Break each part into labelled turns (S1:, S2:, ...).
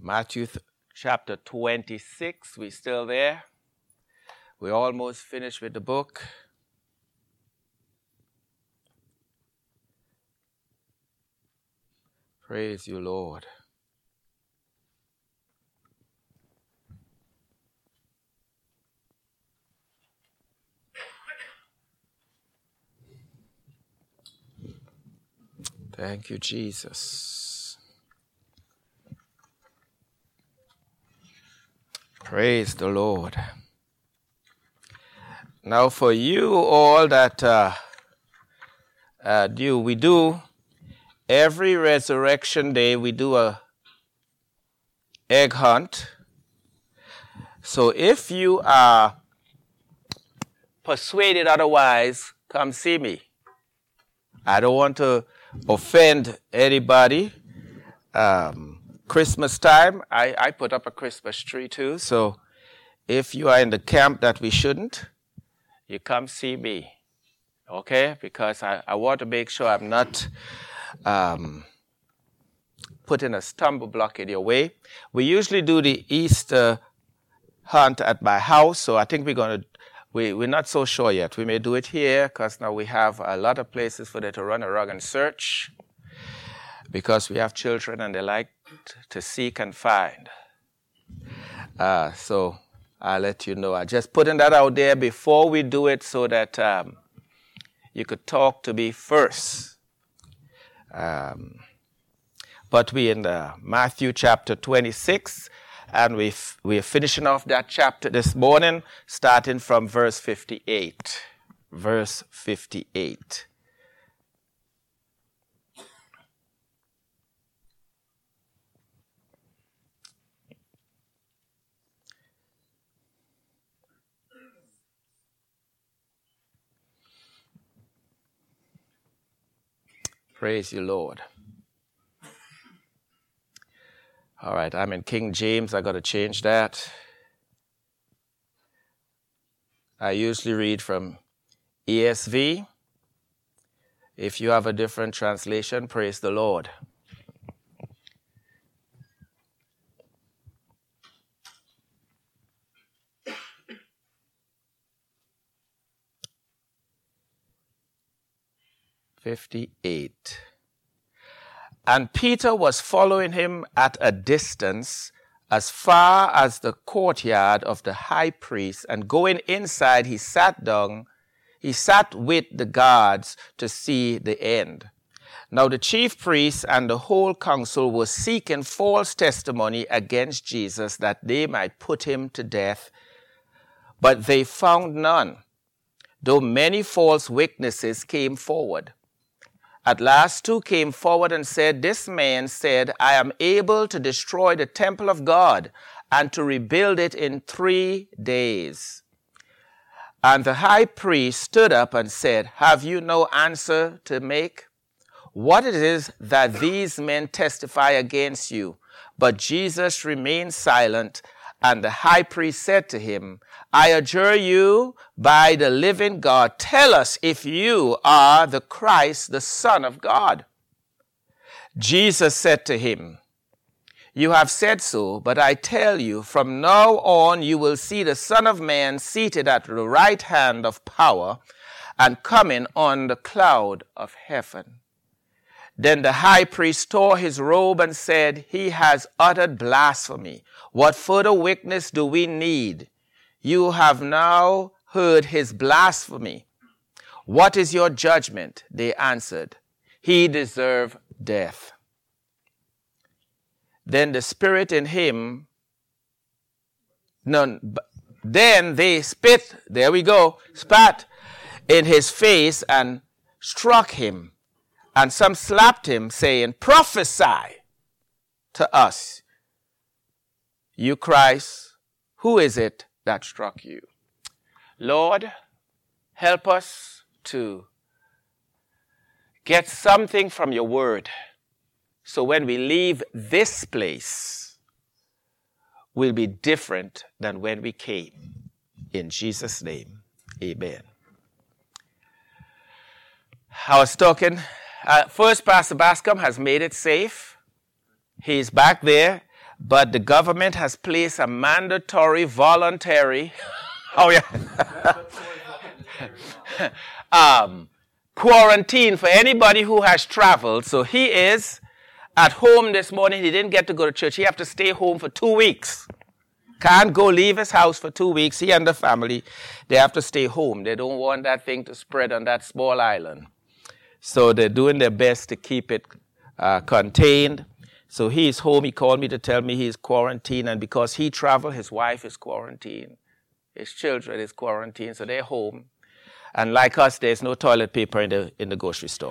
S1: Matthew chapter 26. We still there? We almost finished with the book. Praise you, Lord. Thank you, Jesus. Praise the Lord. Now for you all that we do every resurrection day, we do a egg hunt. So if you are persuaded otherwise, come see me. I don't want to offend anybody. Christmas time, I put up a Christmas tree too. So if you are in the camp that we shouldn't, you come see me. Okay? Because I want to make sure I'm not putting a stumble block in your way. We usually do the Easter hunt at my house. So I think we're not so sure yet. We may do it here because now we have a lot of places for them to run a rug and search because we have children and they like to seek and find. So I'll let you know. I'm just putting that out there before we do it so that you could talk to me first. But we're in Matthew chapter 26. And we're finishing off that chapter this morning, starting from verse 58. Verse 58. Praise you, Lord. All right, I'm in King James. I got to change that. I usually read from ESV. If you have a different translation, praise the Lord. (58) And Peter was following him at a distance as far as the courtyard of the high priest, and going inside he sat with the guards to see the end. Now the chief priests and the whole council were seeking false testimony against Jesus that they might put him to death, but they found none, though many false witnesses came forward. At last two came forward and said, "This man said, I am able to destroy the temple of God and to rebuild it in 3 days." And the high priest stood up and said, "Have you no answer to make? What it is that these men testify against you?" But Jesus remained silent, and the high priest said to him, "I adjure you by the living God, tell us if you are the Christ, the Son of God." Jesus said to him, "You have said so, but I tell you, from now on you will see the Son of Man seated at the right hand of power and coming on the cloud of heaven." Then the high priest tore his robe and said, "He has uttered blasphemy. What further witness do we need? You have now heard his blasphemy. What is your judgment?" They answered, "He deserved death." Then the spirit in him, then they spat in his face and struck him. And some slapped him, saying, "Prophesy to us, you Christ, who is it that struck you?" Lord, help us to get something from your word. So when we leave this place, we'll be different than when we came. In Jesus' name, amen. I was talking, first Pastor Bascom has made it safe. He's back there. But the government has placed a mandatory voluntary quarantine for anybody who has traveled. So he is at home this morning. He didn't get to go to church. He have to stay home for 2 weeks. Can't go leave his house for 2 weeks. He and the family, they have to stay home. They don't want that thing to spread on that small island. So they're doing their best to keep it contained. So he's home. He called me to tell me he's quarantined. And because he traveled, his wife is quarantined. His children is quarantined. So they're home. And like us, there's no toilet paper in the grocery store.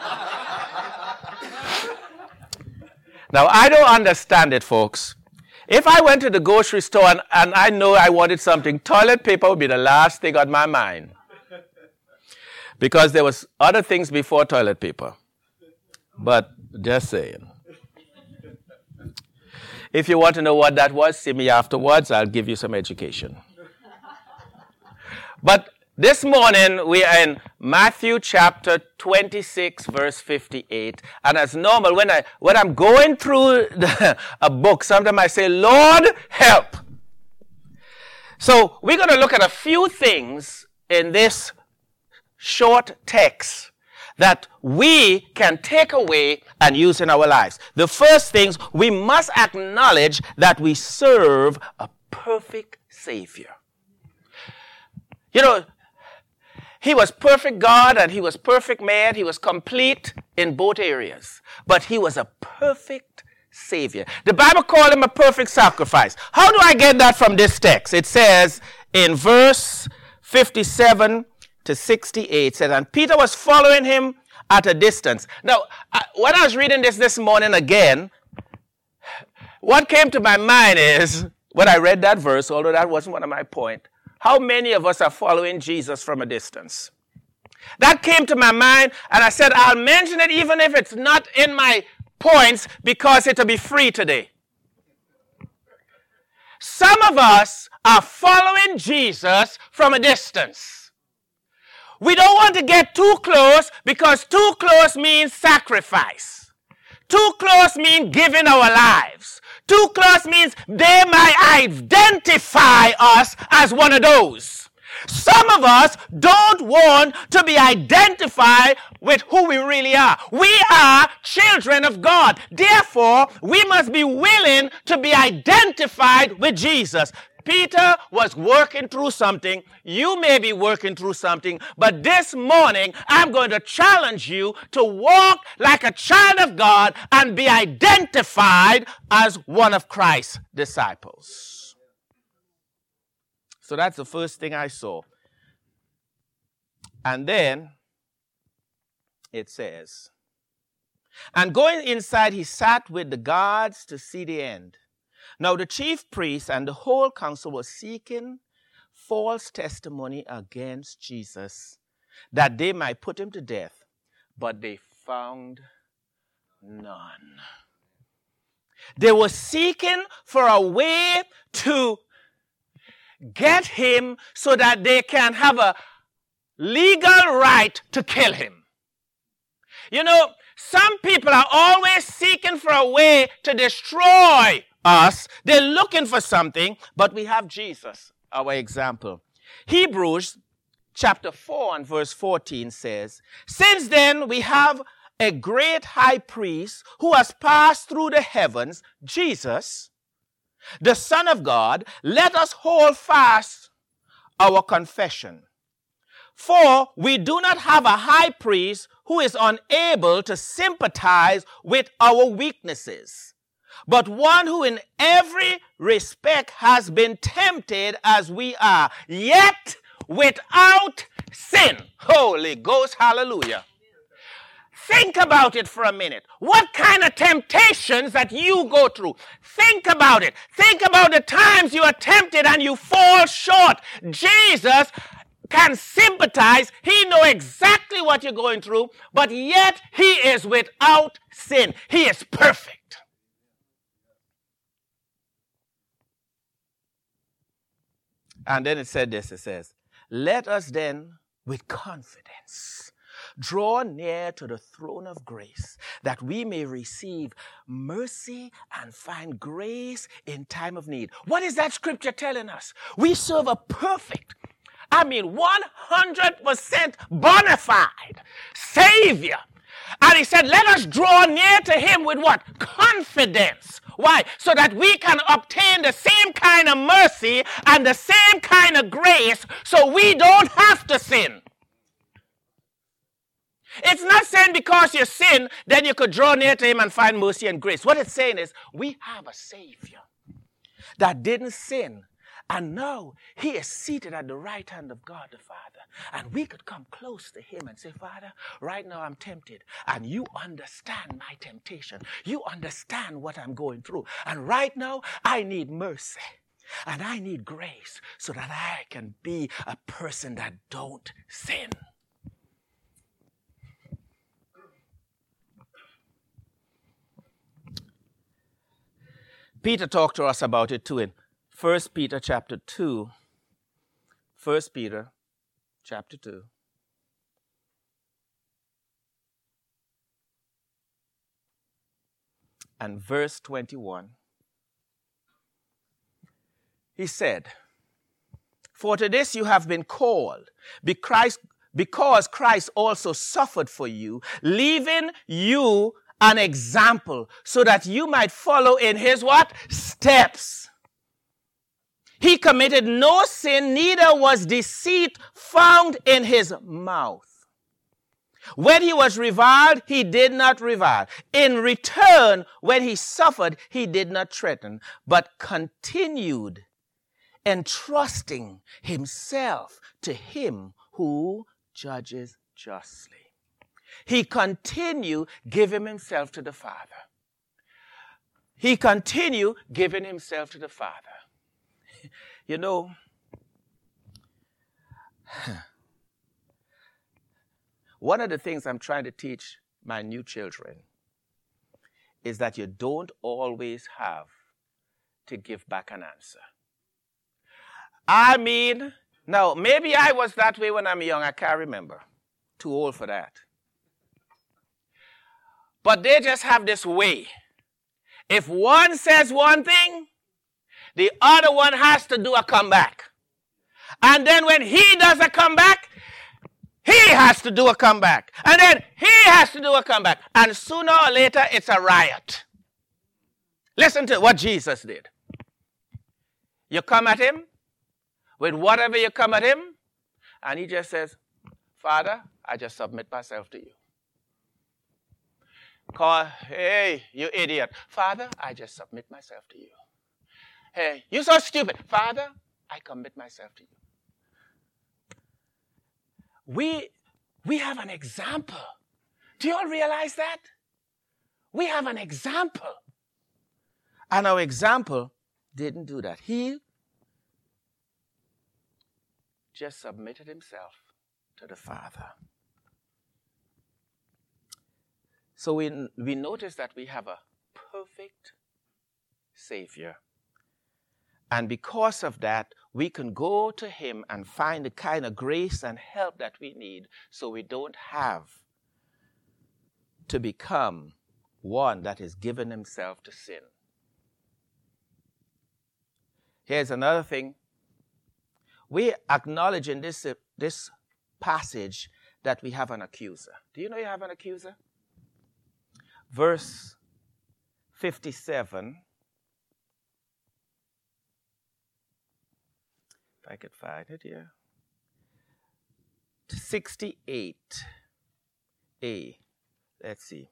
S1: Now, I don't understand it, folks. If I went to the grocery store and I know I wanted something, toilet paper would be the last thing on my mind. Because there was other things before toilet paper. But just saying. If you want to know what that was, see me afterwards. I'll give you some education. But this morning, we are in Matthew chapter 26, verse 58. And as normal, when I'm going through a book, sometimes I say, Lord, help. So we're going to look at a few things in this short text that we can take away and use in our lives. The first thing, we must acknowledge that we serve a perfect Savior. You know, he was perfect God and he was perfect man. He was complete in both areas. But he was a perfect Savior. The Bible called him a perfect sacrifice. How do I get that from this text? It says in verse 57 to 68, said, and Peter was following him at a distance. Now, when I was reading this morning again, what came to my mind is, when I read that verse, although that wasn't one of my points, how many of us are following Jesus from a distance? That came to my mind, and I said, I'll mention it even if it's not in my points, because it'll be free today. Some of us are following Jesus from a distance. We don't want to get too close because too close means sacrifice. Too close means giving our lives. Too close means they might identify us as one of those. Some of us don't want to be identified with who we really are. We are children of God. Therefore, we must be willing to be identified with Jesus. Peter was working through something. You may be working through something. But this morning, I'm going to challenge you to walk like a child of God and be identified as one of Christ's disciples. So that's the first thing I saw. And then it says, and going inside, he sat with the guards to see the end. Now the chief priests and the whole council were seeking false testimony against Jesus, that they might put him to death, but they found none. They were seeking for a way to get him so that they can have a legal right to kill him. You know, some people are always seeking for a way to destroy us. They're looking for something, but we have Jesus, our example. Hebrews chapter 4 and verse 14 says, since then we have a great high priest who has passed through the heavens, Jesus, the Son of God. Let us hold fast our confession. For we do not have a high priest who is unable to sympathize with our weaknesses, but one who in every respect has been tempted as we are, yet without sin. Holy Ghost, hallelujah. Think about it for a minute. What kind of temptations that you go through? Think about it. Think about the times you are tempted and you fall short. Jesus can sympathize. He knows exactly what you're going through, but yet he is without sin. He is perfect. And then it said this, it says, let us then with confidence draw near to the throne of grace, that we may receive mercy and find grace in time of need. What is that scripture telling us? We serve a perfect, 100% bona fide Savior. And he said, let us draw near to him with what? Confidence. Why? So that we can obtain the same kind of mercy and the same kind of grace, so we don't have to sin. It's not saying because you sin, then you could draw near to him and find mercy and grace. What it's saying is, we have a Savior that didn't sin, and now he is seated at the right hand of God the Father. And we could come close to him and say, Father, right now I'm tempted. And you understand my temptation. You understand what I'm going through. And right now I need mercy. And I need grace so that I can be a person that don't sin. Peter talked to us about it too in 1 Peter chapter 2. 1 Peter chapter 2. And verse 21. He said, for to this you have been called, because Christ also suffered for you, leaving you an example, so that you might follow in his what? Steps. He committed no sin, neither was deceit found in his mouth. When he was reviled, he did not revile. In return, when he suffered, he did not threaten, but continued entrusting himself to him who judges justly. He continued giving himself to the Father. He continued giving himself to the Father. You know, one of the things I'm trying to teach my new children is that you don't always have to give back an answer. Now, maybe I was that way when I'm young. I can't remember. Too old for that. But they just have this way. If one says one thing, the other one has to do a comeback. And then when he does a comeback, he has to do a comeback. And then he has to do a comeback. And sooner or later, it's a riot. Listen to what Jesus did. You come at him with whatever you come at him, and he just says, Father, I just submit myself to you. Hey, you idiot. Father, I just submit myself to you. Hey, you're so stupid. Father, I commit myself to you. We have an example. Do you all realize that? We have an example. And our example didn't do that. He just submitted himself to the Father. So we notice that we have a perfect Savior. And because of that, we can go to him and find the kind of grace and help that we need, so we don't have to become one that is giving himself to sin. Here's another thing. We acknowledge in this passage that we have an accuser. Do you know you have an accuser? Verse 57. If I could find it here. 68a. Let's see.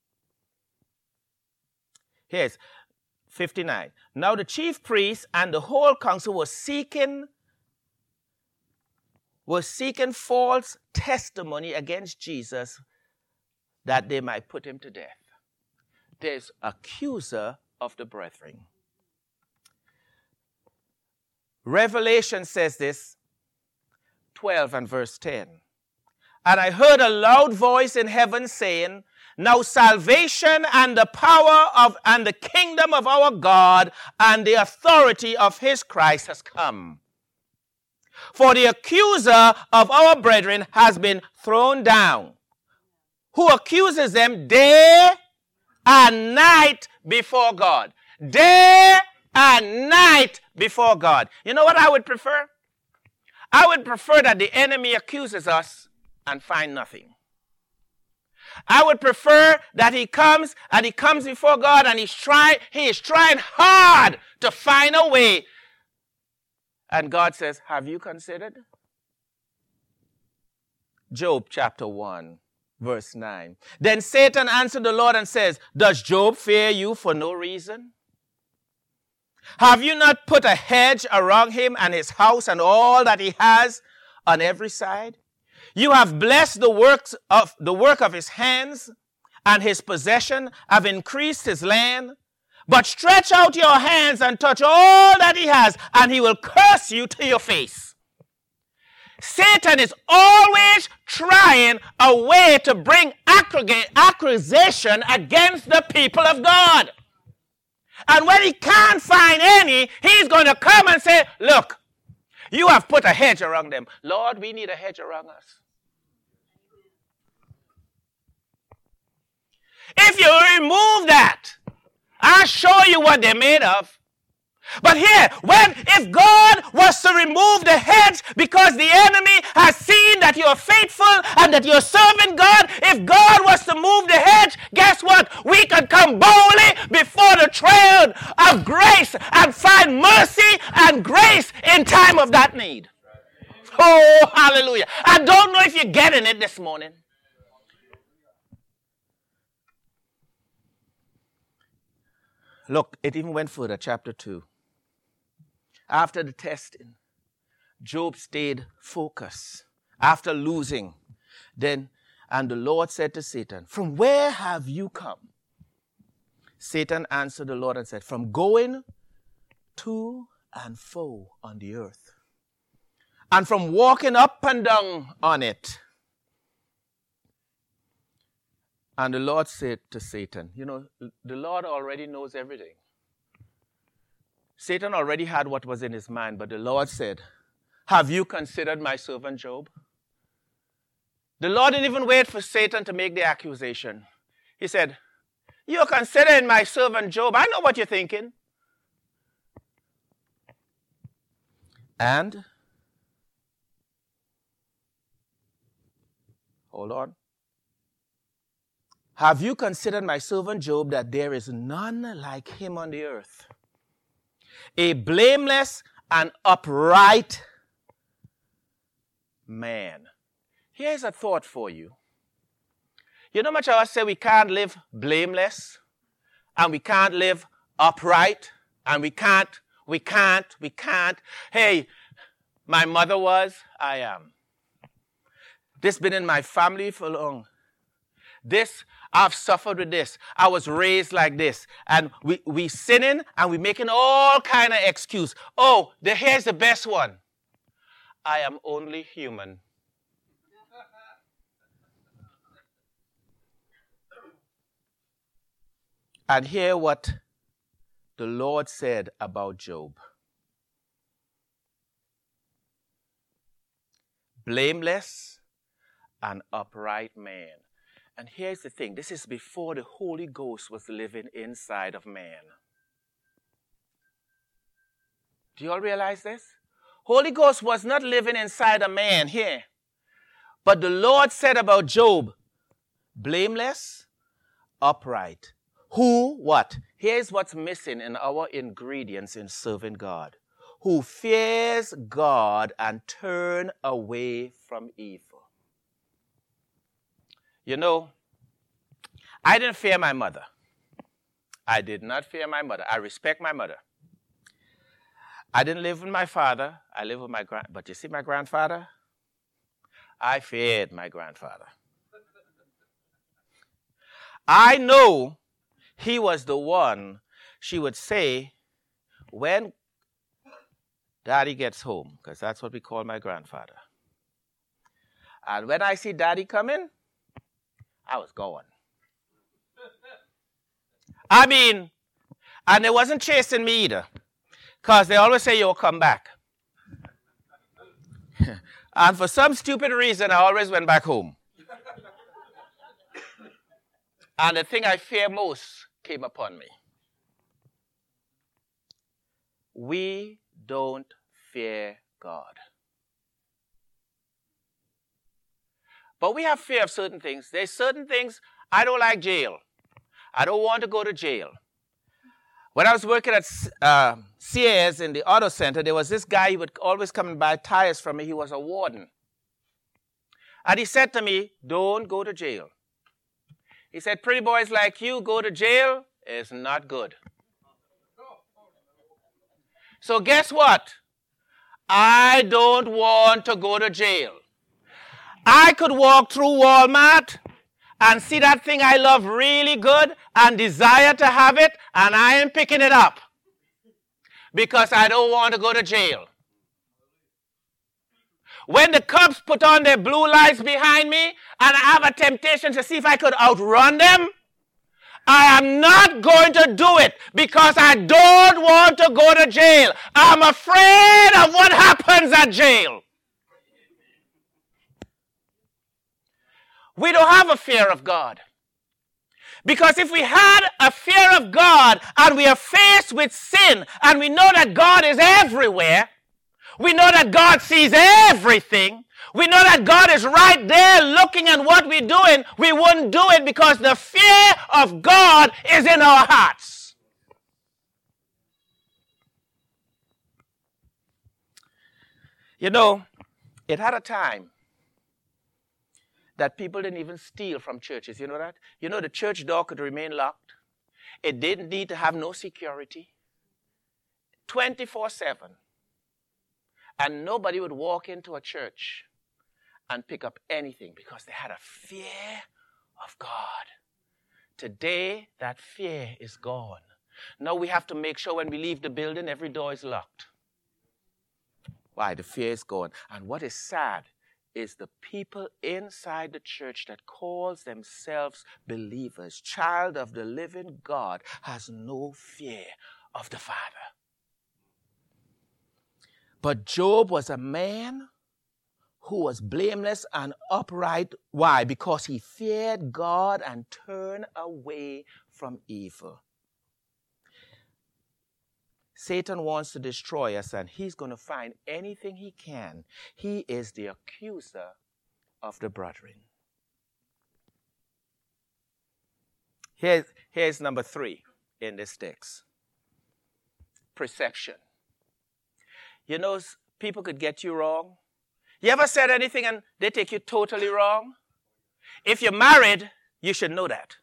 S1: Here's 59. Now the chief priests and the whole council was seeking false testimony against Jesus that they might put him to death. There's accuser of the brethren. Revelation says this, 12 and verse 10. And I heard a loud voice in heaven saying, now salvation and the power and the kingdom of our God and the authority of his Christ has come. For the accuser of our brethren has been thrown down, who accuses them day and night before God. Day and night before God. You know what I would prefer? I would prefer that the enemy accuses us and find nothing. I would prefer that he comes before God and he is trying hard to find a way. And God says, have you considered? Job chapter 1, verse 9. Then Satan answered the Lord and says, does Job fear you for no reason? Have you not put a hedge around him and his house and all that he has on every side? You have blessed the work of his hands, and his possession have increased his land. But stretch out your hands and touch all that he has, and he will curse you to your face. Satan is always trying a way to bring accusation against the people of God. And when he can't find any, he's going to come and say, look, you have put a hedge around them. Lord, we need a hedge around us. If you remove that, I'll show you what they're made of. But here, if God was to remove the hedge because the enemy has seen that you're faithful and that you're serving God, if God was to move the hedge, guess what? We could come boldly before the throne of grace and find mercy and grace in time of that need. Oh, hallelujah. I don't know if you're getting it this morning. Look, it even went further, chapter 2. After the testing, Job stayed focused. After losing, and the Lord said to Satan, from where have you come? Satan answered the Lord and said, from going to and fro on the earth, and from walking up and down on it. And the Lord said to Satan, the Lord already knows everything. Satan already had what was in his mind, but the Lord said, have you considered my servant Job? The Lord didn't even wait for Satan to make the accusation. He said, you're considering my servant Job. I know what you're thinking. And, hold on. Have you considered my servant Job, that there is none like him on the earth? A blameless and upright man. Here's a thought for you. You know much of us say we can't live blameless, and we can't live upright, and we can't. Hey, my mother was, I am. This been in my family for long. I've suffered with this. I was raised like this. And we sinning and we making all kind of excuse. Oh, here's the best one. I am only human. And hear what the Lord said about Job. Blameless and upright man. And here's the thing. This is before the Holy Ghost was living inside of man. Do you all realize this? Holy Ghost was not living inside a man here. But the Lord said about Job, blameless, upright. Who, what? Here's what's missing in our ingredients in serving God. Who fears God and turn away from evil. I didn't fear my mother. I did not fear my mother. I respect my mother. I didn't live with my father. I lived with my but you see my grandfather? I feared my grandfather. I know he was the one she would say when Daddy gets home, because that's what we call my grandfather. And when I see Daddy coming, I was going. And they wasn't chasing me either. Because they always say, you'll come back. And for some stupid reason, I always went back home. And the thing I fear most came upon me. We don't fear God. But we have fear of certain things. There's certain things. I don't like jail. I don't want to go to jail. When I was working at Sears in the auto center, there was this guy, he would always come and buy tires from me. He was a warden. And he said to me, don't go to jail. He said, pretty boys like you go to jail is not good. So guess what? I don't want to go to jail. I could walk through Walmart and see that thing I love really good and desire to have it, and I am picking it up because I don't want to go to jail. When the cops put on their blue lights behind me and I have a temptation to see if I could outrun them, I am not going to do it because I don't want to go to jail. I'm afraid of what happens at jail. We don't have a fear of God. Because if we had a fear of God and we are faced with sin and we know that God is everywhere, we know that God sees everything, we know that God is right there looking at what we're doing, we wouldn't do it because the fear of God is in our hearts. You know, it had a time that people didn't even steal from churches. You know that? You know the church door could remain locked. It didn't need to have no security. 24/7. And nobody would walk into a church and pick up anything because they had a fear of God. Today, that fear is gone. Now we have to make sure when we leave the building, every door is locked. Why? The fear is gone. And what is sad is the people inside the church that calls themselves believers, child of the living God, has no fear of the Father. But Job was a man who was blameless and upright. Why? Because he feared God and turned away from evil. Satan wants to destroy us, and he's going to find anything he can. He is the accuser of the brethren. Here's number 3 in this text. Perception. You know, people could get you wrong. You ever said anything and they take you totally wrong? If you're married, you should know that.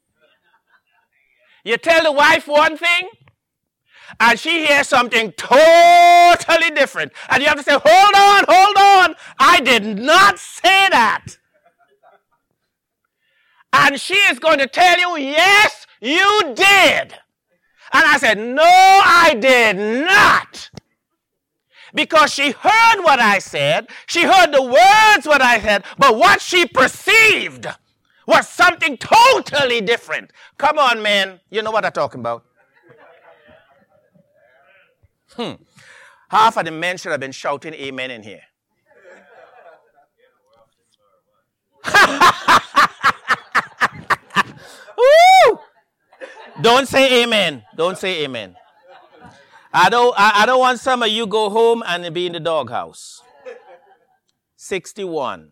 S1: You tell the wife one thing, and she hears something totally different. And you have to say, hold on, I did not say that. And she is going to tell you, yes, you did. And I said, no, I did not. Because she heard what I said, she heard the words what I said, but what she perceived was something totally different. Come on, man, you know what I'm talking about. Half of the men should have been shouting amen in here. Woo! Don't say amen. Don't say amen. I don't want some of you go home and be in the doghouse. 61.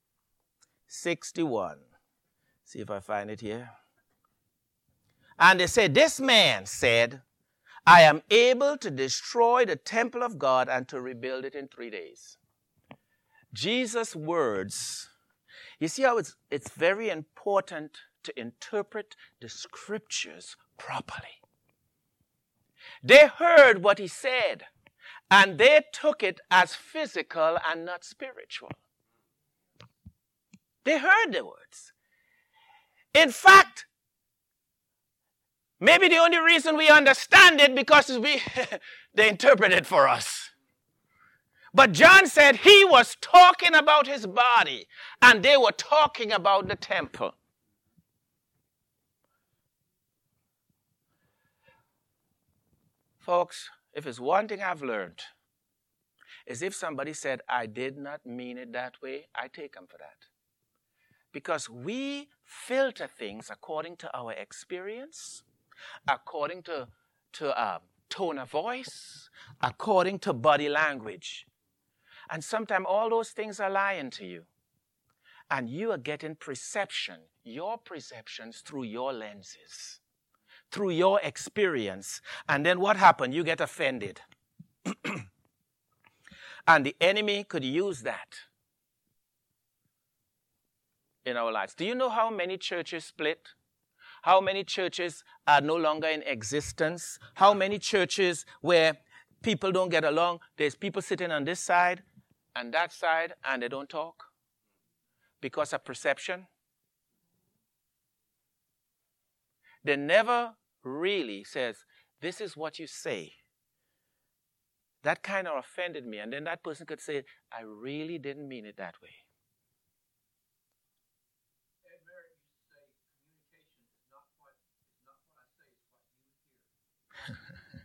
S1: See if I find it here. And they said, this man said, I am able to destroy the temple of God and to rebuild it in 3 days. Jesus' words, you see how it's very important to interpret the scriptures properly. They heard what he said, and they took it as physical and not spiritual. They heard the words. In fact, maybe the only reason we understand it because they interpret it for us. But John said he was talking about his body, and they were talking about the temple. Folks, if it's one thing I've learned, is if somebody said, I did not mean it that way, I take them for that. Because we filter things according to our experience, according to tone of voice, according to body language. And sometimes all those things are lying to you. And you are getting perception, your perceptions through your lenses, through your experience. And then what happened? You get offended. And the enemy could use that in our lives. Do you know how many churches split? How many churches are no longer in existence? How many churches where people don't get along? There's people sitting on this side and that side and they don't talk because of perception. They never really says, this is what you say. That kind of offended me. And then that person could say, I really didn't mean it that way.
S2: Ed Merrick used to say, communication is not what I say, it's what you hear.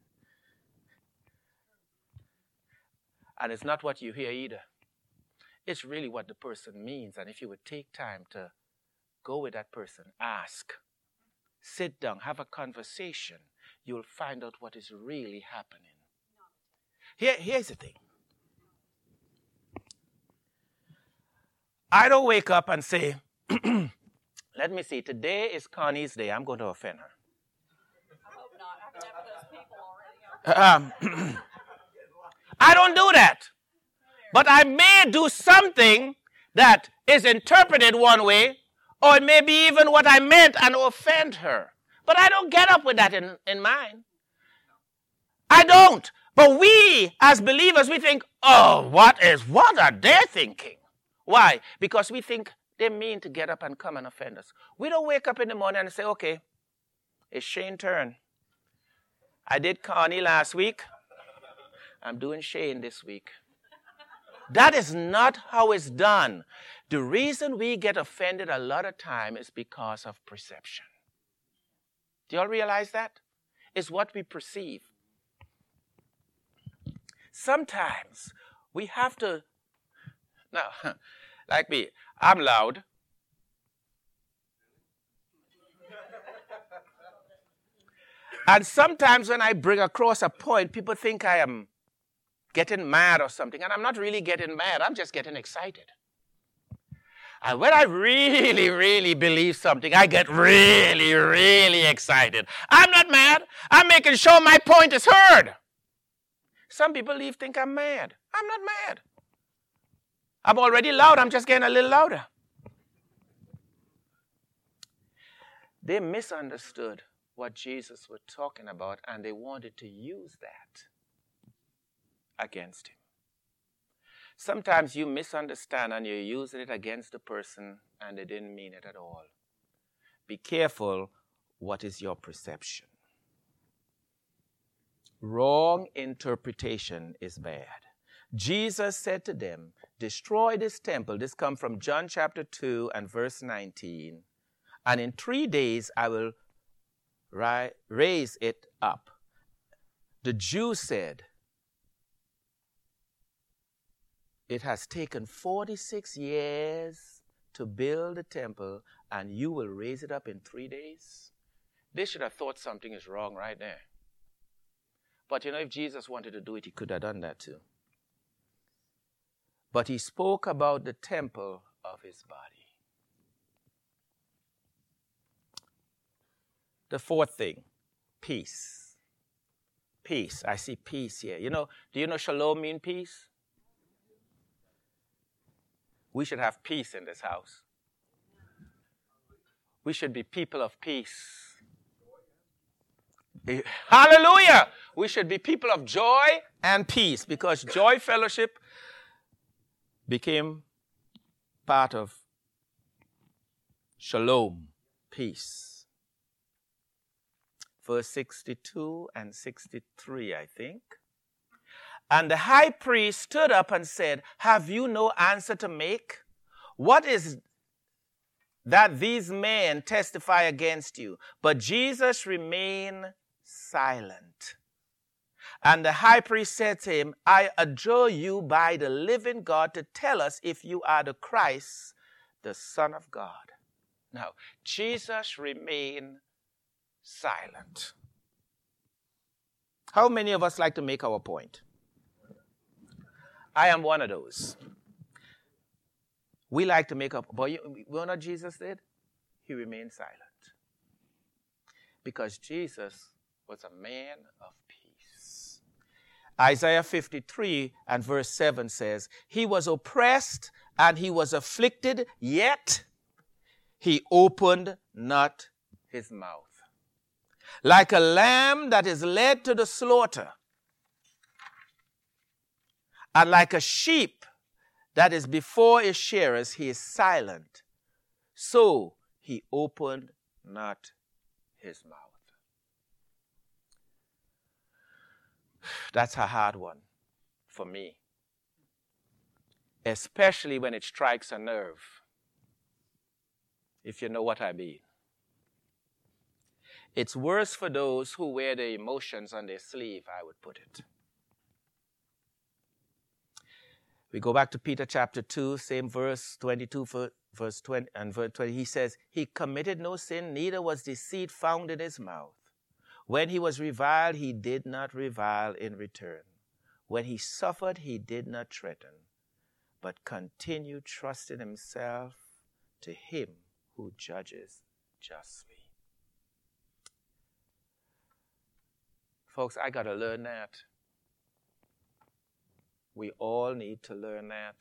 S1: And it's not what you hear either. It's really what the person means. And if you would take time to go with that person, ask, sit down, have a conversation, you'll find out what is really happening. Here's the thing. I don't wake up and say, let me see, today is Connie's day. I'm going to offend her.
S3: I hope not. I've met those people already.
S1: I don't do that. But I may do something that is interpreted one way, or it may be even what I meant and offend her. But I don't get up with that in mind. I don't. But we, as believers, we think, oh, what are they thinking? Why? Because we think they mean to get up and come and offend us. We don't wake up in the morning and say, okay, it's Shane's turn. I did Connie last week. I'm doing Shane this week. That is not how it's done. The reason we get offended a lot of time is because of perception. Do you all realize that? It's what we perceive. Sometimes we have to, now, like me, I'm loud. And sometimes when I bring across a point, people think I am getting mad or something. And I'm not really getting mad. I'm just getting excited. And when I really, really believe something, I get really, really excited. I'm not mad. I'm making sure my point is heard. Some people think I'm mad. I'm not mad. I'm already loud. I'm just getting a little louder. They misunderstood what Jesus was talking about, and they wanted to use that against him. Sometimes you misunderstand and you're using it against the person, and they didn't mean it at all. Be careful what is your perception. Wrong interpretation is bad. Jesus said to them, destroy this temple. This comes from John chapter 2 and verse 19. And in 3 days I will raise it up. The Jews said, it has taken 46 years to build the temple, and you will raise it up in 3 days? They should have thought something is wrong right there. But if Jesus wanted to do it, he could have done that too. But he spoke about the temple of his body. The fourth thing, peace. Peace. I see peace here. Do you know shalom mean peace? We should have peace in this house. We should be people of peace. Hallelujah! We should be people of joy and peace, because Joy Fellowship became part of shalom, peace. Verse 62 and 63, I think. And the high priest stood up and said, have you no answer to make? What is that these men testify against you? But Jesus remained silent. And the high priest said to him, I adjure you by the living God to tell us if you are the Christ, the Son of God. Now, Jesus remained silent. How many of us like to make our point? I am one of those. We like to make up, but you know what Jesus did? He remained silent. Because Jesus was a man of peace. Isaiah 53 and verse 7 says, he was oppressed and he was afflicted, yet he opened not his mouth. Like a lamb that is led to the slaughter, and like a sheep that is before its shearers, he is silent. So he opened not his mouth. That's a hard one for me, especially when it strikes a nerve, if you know what I mean. It's worse for those who wear their emotions on their sleeve, I would put it. We go back to Peter chapter 2, same verse 22, verse 20 and verse 20. He says, he committed no sin, neither was deceit found in his mouth. When he was reviled, he did not revile in return. When he suffered, he did not threaten, but continued trusting himself to him who judges justly. Folks, I got to learn that. We all need to learn that.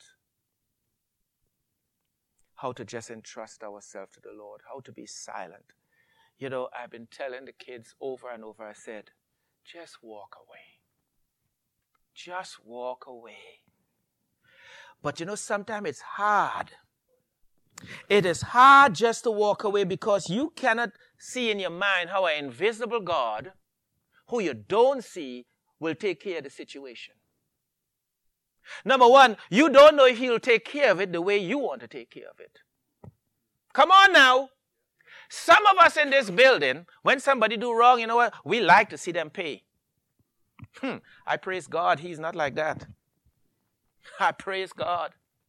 S1: How to just entrust ourselves to the Lord. How to be silent. You know, I've been telling the kids over and over, I said, just walk away. Just walk away. But you know, sometimes it's hard. It is hard just to walk away because you cannot see in your mind how an invisible God, who you don't see, will take care of the situation. Number one, you don't know if he'll take care of it the way you want to take care of it. Come on now. Some of us in this building, when somebody do wrong, you know what? We like to see them pay. I praise God, he's not like that. I praise God.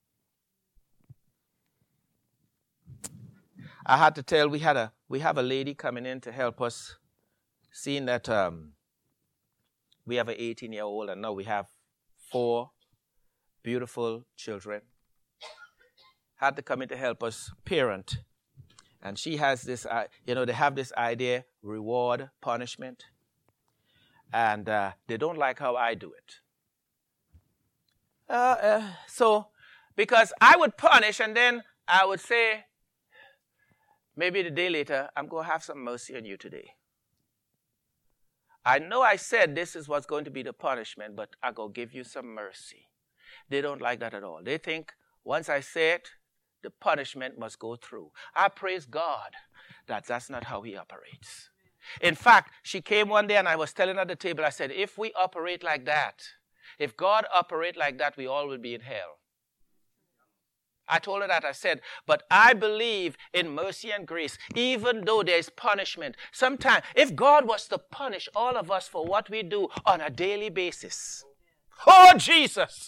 S1: I had to tell, we have a lady coming in to help us, seeing that we have an 18-year-old and now we have 4 beautiful children. Had to come in to help us parent. And she has this, they have this idea, reward, punishment. And they don't like how I do it. So, because I would punish and then I would say, maybe the day later, I'm going to have some mercy on you today. I know I said this is what's going to be the punishment, but I'm going to give you some mercy. They don't like that at all. They think once I say it, the punishment must go through. I praise God that that's not how he operates. In fact, she came one day and I was telling her at the table, I said, if we operate like that, if God operate like that, we all will be in hell. I told her that. I said, but I believe in mercy and grace, even though there's punishment. Sometimes, if God was to punish all of us for what we do on a daily basis, oh, Jesus!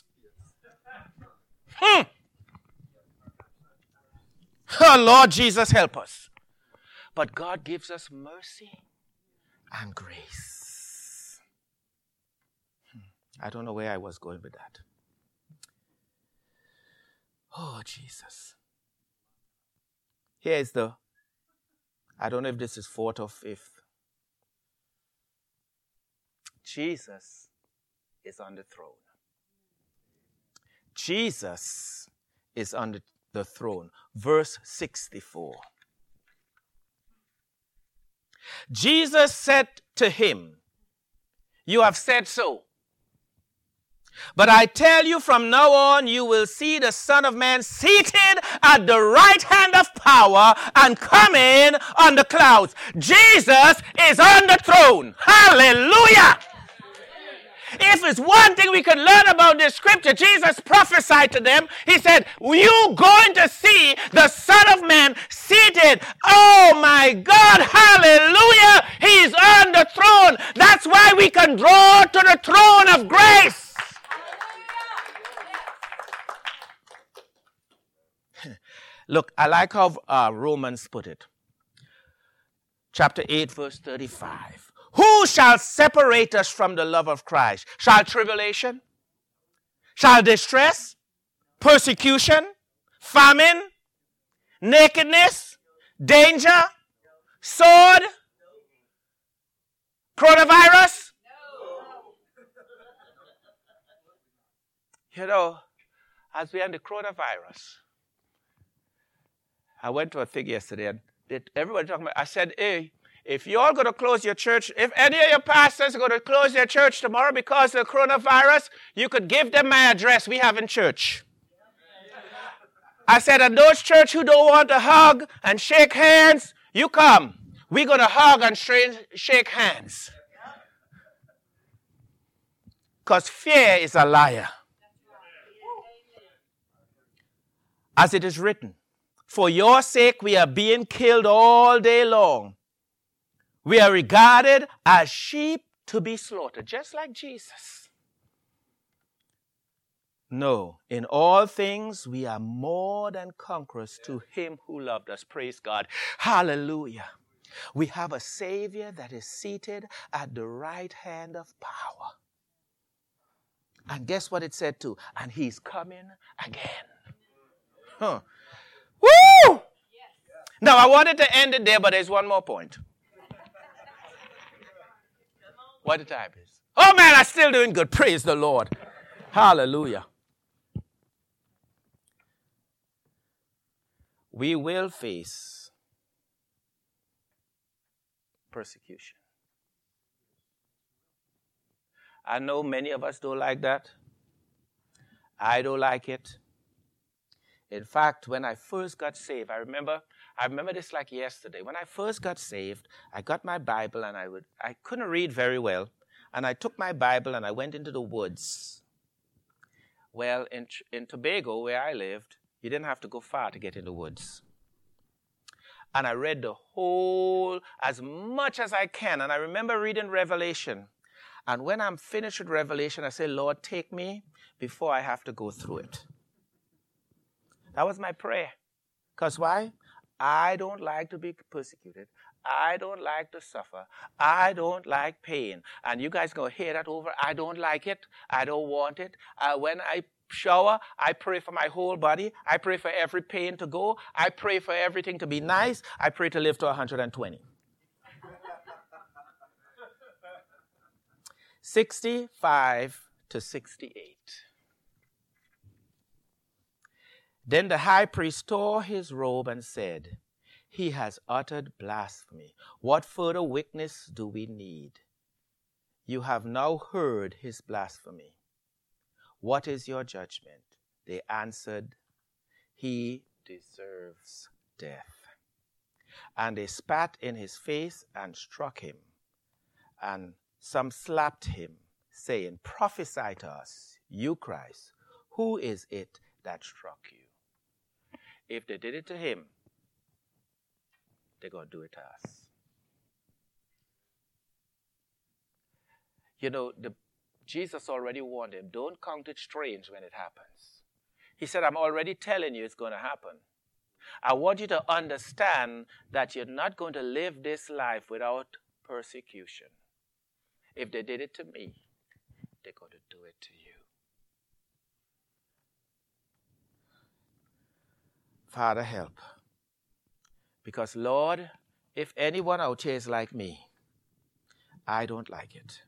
S1: Oh, Lord Jesus, help us. But God gives us mercy and grace. I don't know where I was going with that. Oh, Jesus. Here's I don't know if this is 4th or 5th. Jesus is on the throne. Jesus is on the throne. Verse 64. Jesus said to him, you have said so. But I tell you, from now on, you will see the Son of Man seated at the right hand of power and coming on the clouds. Jesus is on the throne. Hallelujah! If it's one thing we could learn about this scripture, Jesus prophesied to them. He said, you're going to see the Son of Man seated. Oh my God, hallelujah! He's on the throne. That's why we can draw to the throne of grace. Look, I like how Romans put it. Chapter 8, verse 35. Who shall separate us from the love of Christ? Shall tribulation? Shall distress? Persecution? Famine? Nakedness? Danger? Sword? Coronavirus? You know, as we had the coronavirus, I went to a thing yesterday and everybody talking about, I said, hey, if you're all going to close your church, if any of your pastors are going to close their church tomorrow because of the coronavirus, you could give them my address. We have in church. I said, and those church who don't want to hug and shake hands, you come. We're going to hug and shake hands. Because fear is a liar. As it is written, for your sake we are being killed all day long. We are regarded as sheep to be slaughtered, just like Jesus. No, in all things we are more than conquerors to him who loved us. Praise God. Hallelujah. We have a Savior that is seated at the right hand of power. And guess what it said too? And he's coming again. Huh. Woo! Now, I wanted to end it there, but there's one more point. What the time is? Oh, man, I'm still doing good. Praise the Lord. Hallelujah. We will face persecution. I know many of us don't like that. I don't like it. In fact, when I first got saved, I remember this like yesterday. When I first got saved, I got my Bible and I couldn't read very well. And I took my Bible and I went into the woods. Well, in Tobago, where I lived, you didn't have to go far to get in the woods. And I read the whole, as much as I can. And I remember reading Revelation. And when I'm finished with Revelation, I say, Lord, take me before I have to go through it. That was my prayer. Because why? I don't like to be persecuted. I don't like to suffer. I don't like pain. And you guys going to hear that over. I don't like it. I don't want it. When I shower, I pray for my whole body. I pray for every pain to go. I pray for everything to be nice. I pray to live to 120. 65 to 68. Then the high priest tore his robe and said, he has uttered blasphemy. What further witness do we need? You have now heard his blasphemy. What is your judgment? They answered, he deserves death. And they spat in his face and struck him. And some slapped him, saying, prophesy to us, you Christ, who is it that struck you? If they did it to him, they're going to do it to us. You know, Jesus already warned him, don't count it strange when it happens. He said, I'm already telling you it's going to happen. I want you to understand that you're not going to live this life without persecution. If they did it to me, they're going to do it to you. Father, help. Because, Lord, if anyone out here is like me, I don't like it.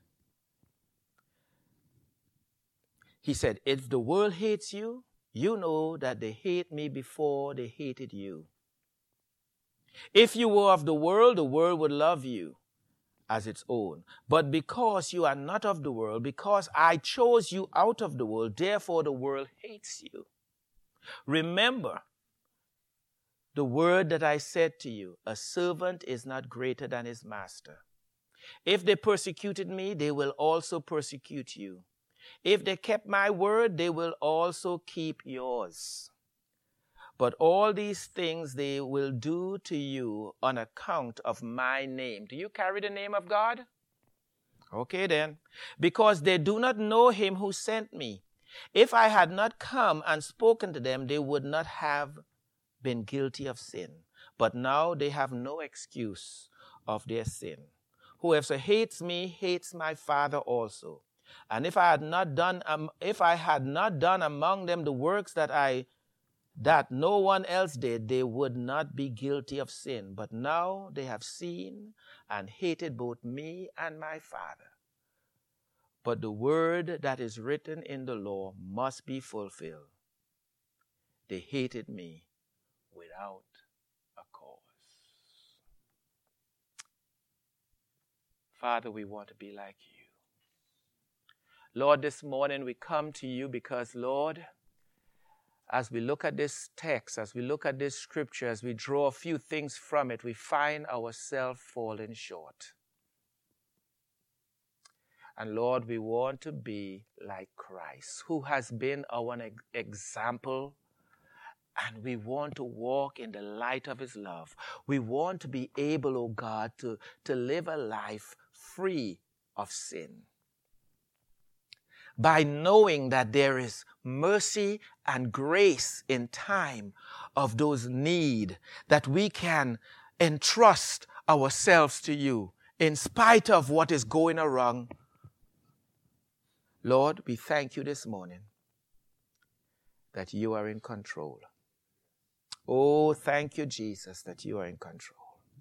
S1: He said, if the world hates you, you know that they hate me before they hated you. If you were of the world would love you as its own. But because you are not of the world, because I chose you out of the world, therefore the world hates you. Remember the word that I said to you, a servant is not greater than his master. If they persecuted me, they will also persecute you. If they kept my word, they will also keep yours. But all these things they will do to you on account of my name. Do you carry the name of God? Okay then. Because they do not know him who sent me. If I had not come and spoken to them, they would not have been guilty of sin, but now they have no excuse of their sin. Whoever hates me hates my Father also. And if I had not done among them the works that no one else did, they would not be guilty of sin. But now they have seen and hated both me and my Father. But the word that is written in the law must be fulfilled. They hated me without a cause. Father, we want to be like you. Lord, this morning we come to you because, Lord, as we look at this text, as we look at this scripture, as we draw a few things from it, we find ourselves falling short. And Lord, we want to be like Christ, who has been our example, and we want to walk in the light of his love. We want to be able, oh God, to live a life free of sin. By knowing that there is mercy and grace in time of those need, that we can entrust ourselves to you in spite of what is going wrong. Lord, we thank you this morning that you are in control. Oh, thank you, Jesus, that you are in control.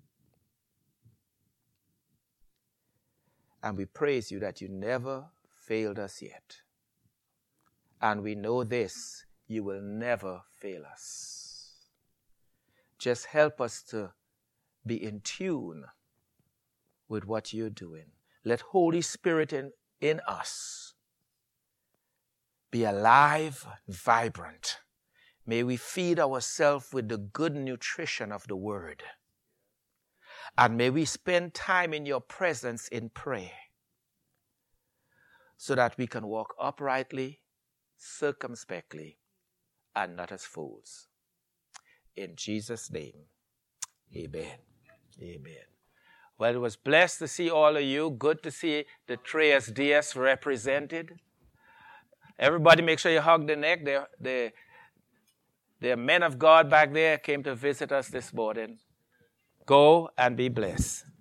S1: And we praise you that you never failed us yet. And we know this, you will never fail us. Just help us to be in tune with what you're doing. Let Holy Spirit in us be alive and vibrant. May we feed ourselves with the good nutrition of the word. And may we spend time in your presence in prayer, so that we can walk uprightly, circumspectly, and not as fools. In Jesus' name, amen. Amen. Well, it was blessed to see all of you. Good to see the Tres Dias represented. Everybody make sure you hug the neck. The men of God back there came to visit us this morning. Go and be blessed.